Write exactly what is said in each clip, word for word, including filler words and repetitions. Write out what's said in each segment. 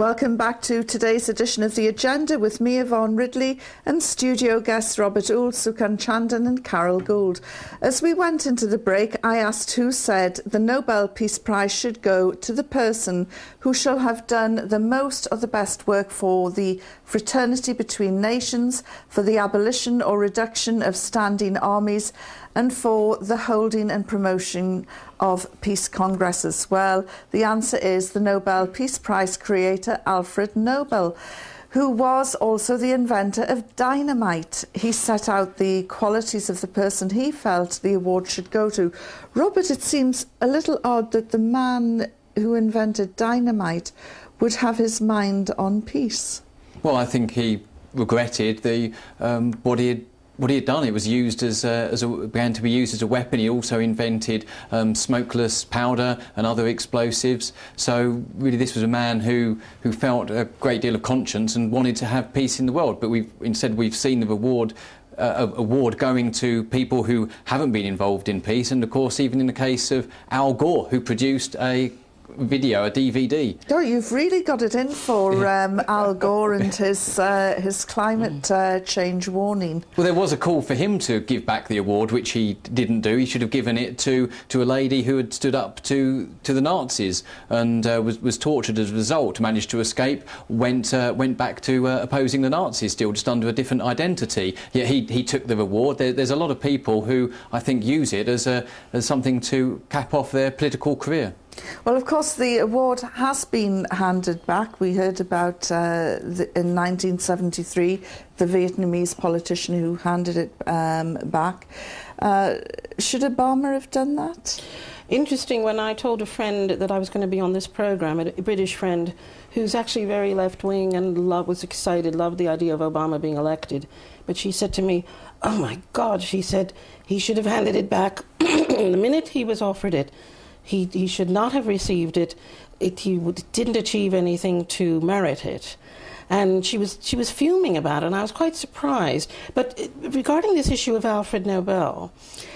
Welcome back to today's edition of The Agenda with me, Yvonne Ridley, and studio guests Robert Ould, Sukan Chandan and Carol Gould. As we went into the break, I asked who said the Nobel Peace Prize should go to the person who shall have done the most or the best work for the fraternity between nations, for the abolition or reduction of standing armies, and for the holding and promotion of peace congresses. Well, the answer is the Nobel Peace Prize creator Alfred Nobel, who was also the inventor of dynamite. He set out the qualities of the person he felt the award should go to. Robert, it seems a little odd that the man who invented dynamite would have his mind on peace. Well, I think he regretted the um, what he had What he had done. It was used as, a, as a, began to be used as a weapon. He also invented um, smokeless powder and other explosives. So really, this was a man who who felt a great deal of conscience and wanted to have peace in the world. But we've instead we've seen the reward. Uh, award going to people who haven't been involved in peace, and of course, even in the case of Al Gore, who produced a video, a D V D. Oh, you've really got it in for um, Al Gore and his uh, his climate uh, change warning. Well, there was a call for him to give back the award, which he didn't do. He should have given it to to a lady who had stood up to to the Nazis and uh, was was tortured as a result. Managed to escape, went uh, went back to uh, opposing the Nazis, still just under a different identity. Yet he he took the reward. There, there's a lot of people who I think use it as a as something to cap off their political career. Well, of course, the award has been handed back. We heard about uh, the, in nineteen seventy-three, the Vietnamese politician who handed it um, back. Uh, should Obama have done that? Interesting, when I told a friend that I was going to be on this program, a British friend who's actually very left-wing and love, was excited, loved the idea of Obama being elected, but she said to me, oh my God, she said, he should have handed it back the minute he was offered it. He, he should not have received it. It he would, didn't achieve anything to merit it. And she was, she was fuming about it, and I was quite surprised. But regarding this issue of Alfred Nobel,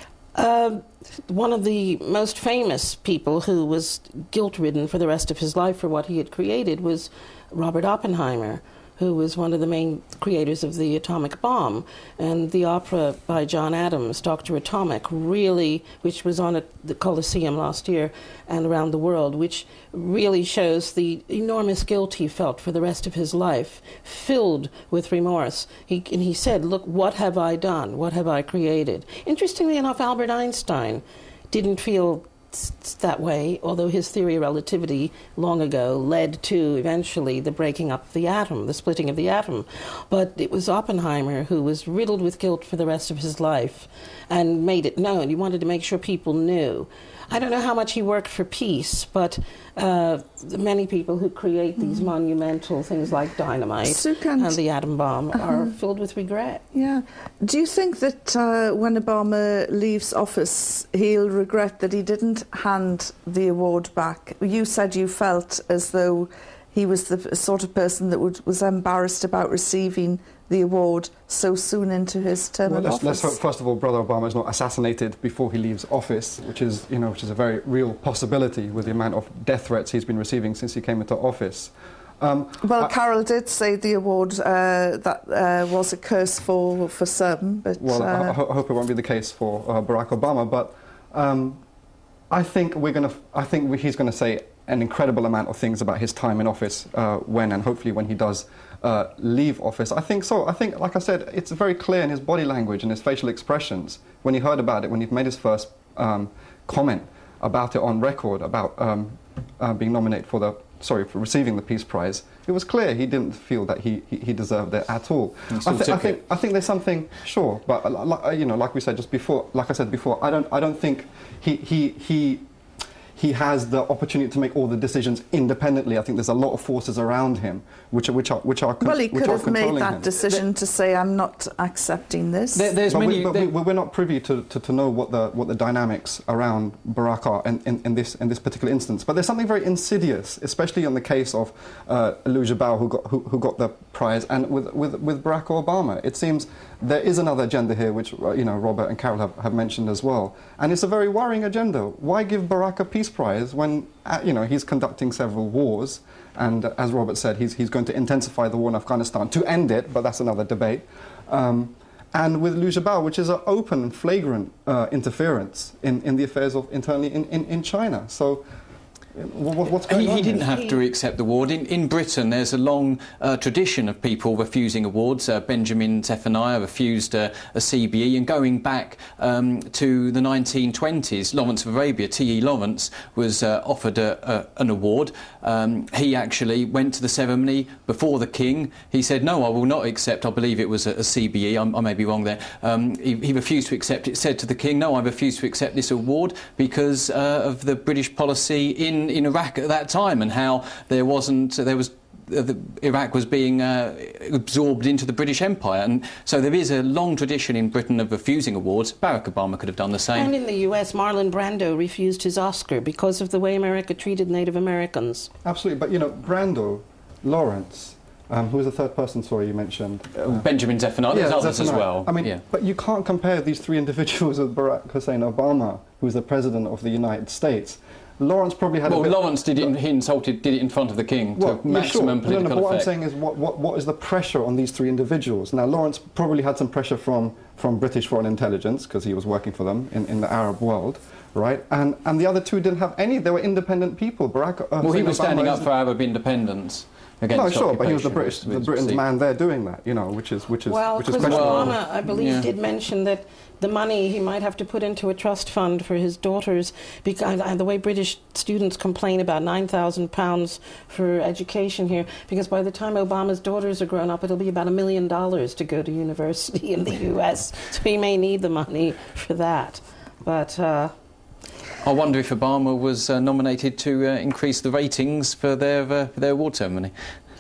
uh, one of the most famous people who was guilt-ridden for the rest of his life for what he had created was Robert Oppenheimer, who was one of the main creators of the atomic bomb. And the opera by John Adams, Doctor Atomic, really, which was on at the Coliseum last year and around the world, which really shows the enormous guilt he felt for the rest of his life, filled with remorse. He, and he said, look, what have I done? What have I created? Interestingly enough, Albert Einstein didn't feel that way, although his theory of relativity long ago led to eventually the breaking up of the atom, the splitting of the atom. But it was Oppenheimer who was riddled with guilt for the rest of his life and made it known. He wanted to make sure people knew. I don't know how much he worked for peace, but uh, the many people who create these mm. monumental things like dynamite Sukan. and the atom bomb uh-huh. are filled with regret. Yeah. Do you think that uh, when Obama leaves office, he'll regret that he didn't hand the award back? You said you felt as though he was the sort of person that would, was embarrassed about receiving the award so soon into his term well, of let's, office. Let's hope, first of all, Brother Obama is not assassinated before he leaves office, which is, you know, which is a very real possibility with the amount of death threats he's been receiving since he came into office. Um, well, I, Carol did say the award uh, that uh, was a curse for for some, but well, uh, I, I hope it won't be the case for uh, Barack Obama. But um, I think we're going to. I think he's going to say an incredible amount of things about his time in office uh, when and hopefully when he does uh, leave office. I think so. I think, like I said, it's very clear in his body language and his facial expressions when he heard about it, when he made his first um, comment about it on record, about um, uh, being nominated for the, sorry, for receiving the Peace Prize. It was clear he didn't feel that he, he, he deserved it at all. I, th I think I think there's something, sure, but uh, you know, like we said just before, like I said before, I don't I don't think he he he. He has the opportunity to make all the decisions independently. I think there's a lot of forces around him which are which are which are well, he could have made that him. decision there, to say, "I'm not accepting this." There, there's but many. We, but there, we, we're not privy to, to, to know what the what the dynamics around Barack are in, in, in this in this particular instance. But there's something very insidious, especially in the case of uh, Liu Xiaobo, who got who, who got the Prize and with, with, with Barack Obama. It seems there is another agenda here, which you know Robert and Carol have, have mentioned as well, and it's a very worrying agenda. Why give Barack a Peace Prize when uh, you know he's conducting several wars, and uh, as Robert said, he's he's going to intensify the war in Afghanistan to end it, but that's another debate. Um, and with Liu Xiaobo, which is an open and flagrant uh, interference in, in the affairs of internally in, in, in China. So. What's going he, on he didn't here? have to accept the award. In, in Britain, there's a long uh, tradition of people refusing awards. Uh, Benjamin Zephaniah refused uh, a C B E, and going back um, to the nineteen twenties, Lawrence of Arabia, T E Lawrence, was uh, offered a, a, an award. Um, he actually went to the ceremony before the king. He said, "No, I will not accept." I believe it was a, a C B E. I'm, I may be wrong there. Um, he, he refused to accept it. Said to the king, "No, I refuse to accept this award because uh, of the British policy in." in Iraq at that time, and how there wasn't there was uh, the, Iraq was being uh, absorbed into the British Empire, and so there is a long tradition in Britain of refusing awards. Barack Obama could have done the same. And in the U S, Marlon Brando refused his Oscar because of the way America treated Native Americans. Absolutely, but you know, Brando, Lawrence, um, who was the third person, sorry, you mentioned? Uh, Benjamin Zephaniah, yeah, there's others Zephaniah. as well. I mean, yeah. but you can't compare these three individuals with Barack Hussein Obama, who's the President of the United States. Lawrence probably had well, a bit... Lawrence did it, he insulted, did it in front of the king well, to yeah, maximum sure. political no, no, but what effect. I'm saying is what, what, what is the pressure on these three individuals? Now, Lawrence probably had some pressure from, from British foreign intelligence, because he was working for them in, in the Arab world, right? And, and the other two didn't have any. They were independent people. Barack uh, well, he was Obama standing up is, for Arab independence. No, sure, but he was the occupation, British, the was Britain's perceived. man there doing that, you know, which is which is Well, which is President questionable. Obama, I believe, yeah. did mention that the money he might have to put into a trust fund for his daughters, because and the way British students complain about nine thousand pounds for education here, because by the time Obama's daughters are grown up, it'll be about a million dollars to go to university in the U S, so he may need the money for that. But uh, I wonder if Obama was uh, nominated to uh, increase the ratings for their uh, for their award ceremony.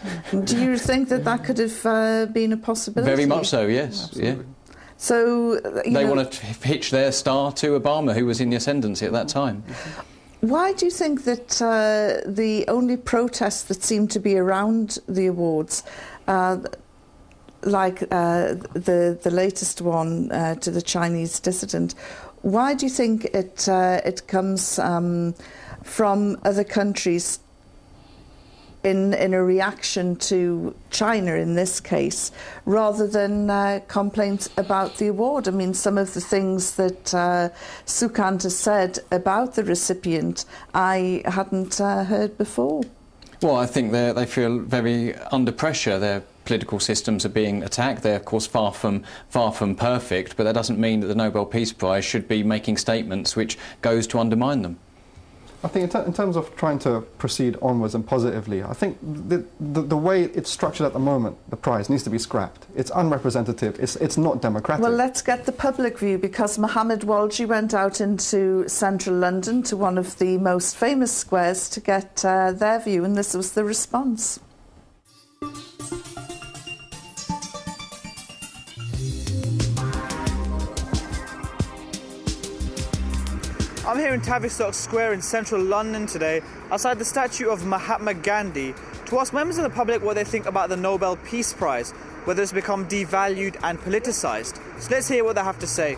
Do you think that that could have uh, been a possibility? Very much so, yes. Absolutely. Yeah. So you They know, want to hitch their star to Obama, who was in the ascendancy at that time. why do you think that uh, the only protests that seem to be around the awards, uh, like uh, the the latest one uh, to the Chinese dissident, why do you think it uh, it comes um, from other countries in in a reaction to China in this case, rather than uh, complaints about the award? I mean, some of the things that uh, Sukant has said about the recipient, I hadn't uh, heard before. Well, I think they they feel very under pressure. Their political systems are being attacked. They're, of course, far from far from perfect, but that doesn't mean that the Nobel Peace Prize should be making statements which goes to undermine them. I think in, ter in terms of trying to proceed onwards and positively, I think the, the, the way it's structured at the moment, the prize, needs to be scrapped. It's unrepresentative. It's, it's not democratic. Well, let's get the public view, because Mohammed Walji went out into central London to one of the most famous squares to get uh, their view, and this was the response. I'm here in Tavistock Square in central London today, outside the statue of Mahatma Gandhi, to ask members of the public what they think about the Nobel Peace Prize, whether it's become devalued and politicised. So let's hear what they have to say.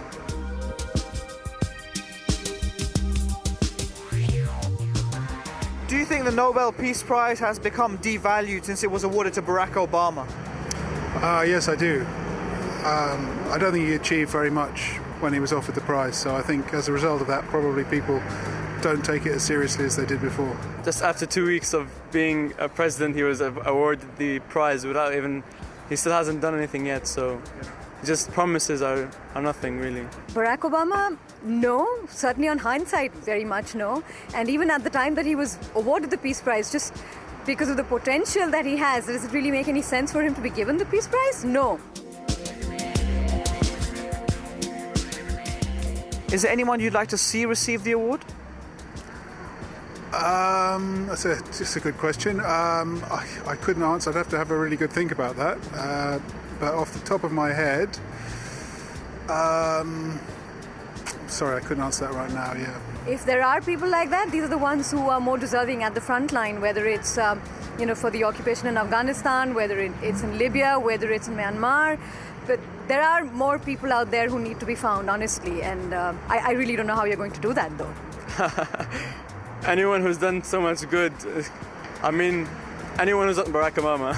Do you think the Nobel Peace Prize has become devalued since it was awarded to Barack Obama? Uh, yes, I do. Um, I don't think he achieved very much when he was offered the prize, so I think as a result of that, probably people don't take it as seriously as they did before. Just after two weeks of being a president, he was awarded the prize without even, he still hasn't done anything yet, so just promises are, are nothing really. Barack Obama, no, certainly on hindsight, very much no. And even at the time that he was awarded the Peace Prize, just because of the potential that he has, does it really make any sense for him to be given the Peace Prize? No. Is there anyone you'd like to see receive the award? Um, that's a, just a good question. Um, I, I couldn't answer. I'd have to have a really good think about that. Uh, but off the top of my head, um, sorry, I couldn't answer that right now, yeah. If there are people like that, these are the ones who are more deserving at the front line, whether it's um, you know, for the occupation in Afghanistan, whether it, it's in Libya, whether it's in Myanmar. But there are more people out there who need to be found, honestly, and uh, I, I really don't know how you're going to do that, though. Anyone who's done so much good, I mean, anyone who's not Barack Obama.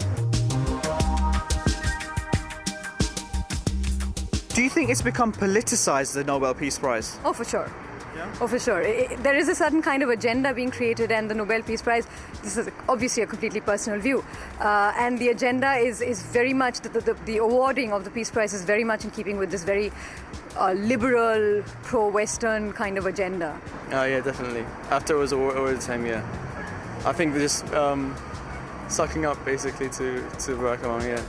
Do you think it's become politicized, the Nobel Peace Prize? Oh, for sure. Yeah? Oh, for sure. I I there is a certain kind of agenda being created, and the Nobel Peace Prize, this is obviously a completely personal view, uh, and the agenda is, is very much, the, the, the awarding of the Peace Prize is very much in keeping with this very uh, liberal, pro-Western kind of agenda. Oh, yeah, definitely. After it was awarded to him, yeah. I think they're just um, sucking up, basically, to, to Barack Obama, yeah.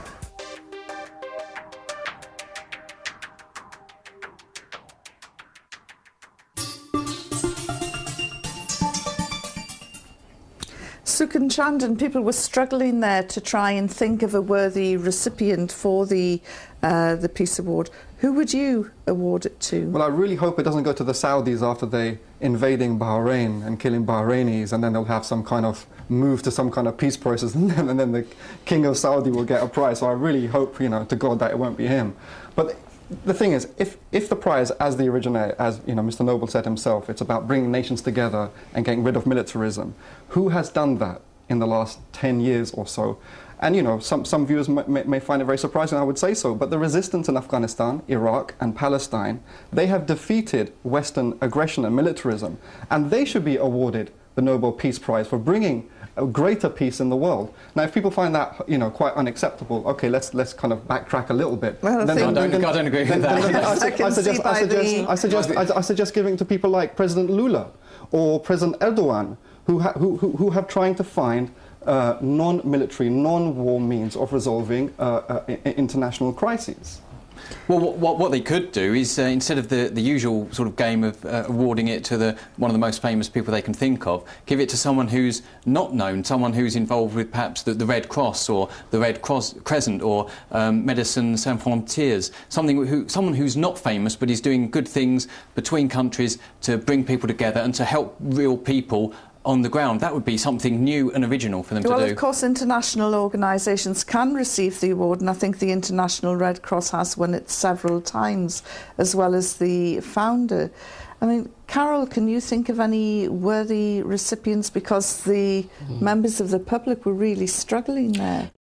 Sukan Chandan, people were struggling there to try and think of a worthy recipient for the uh, the Peace Award. Who would you award it to? Well, I really hope it doesn't go to the Saudis after they invading Bahrain and killing Bahrainis, and then they'll have some kind of move to some kind of peace process, and then, and then the King of Saudi will get a prize. So I really hope, you know, to God that it won't be him. But the thing is, if, if the prize, as the originator, as you know, Mister Noble said himself, it's about bringing nations together and getting rid of militarism, who has done that in the last ten years or so? And you know, some, some viewers may, may find it very surprising, I would say so, but the resistance in Afghanistan, Iraq and Palestine, they have defeated Western aggression and militarism, and they should be awarded the Nobel Peace Prize for bringing a greater peace in the world. Now, if people find that, you know, quite unacceptable, okay, let's let's kind of backtrack a little bit. Well, I, then, think I, don't, I don't agree with that. I, I, I suggest, I suggest, I suggest, I, I suggest giving to people like President Lula or President Erdogan, who ha who, who who have trying to find uh, non-military, non-war means of resolving uh, uh, international crises. Well, what, what they could do is, uh, instead of the, the usual sort of game of uh, awarding it to the, one of the most famous people they can think of, give it to someone who's not known, someone who's involved with perhaps the, the Red Cross or the Red Cross Crescent or um, Médecins Sans Frontières, something who, someone who's not famous but is doing good things between countries to bring people together and to help real people on the ground. That would be something new and original for them well, to do. Well, of course, international organisations can receive the award, and I think the International Red Cross has won it several times, as well as the founder. I mean, Carol, can you think of any worthy recipients? Because the mm. members of the public were really struggling there.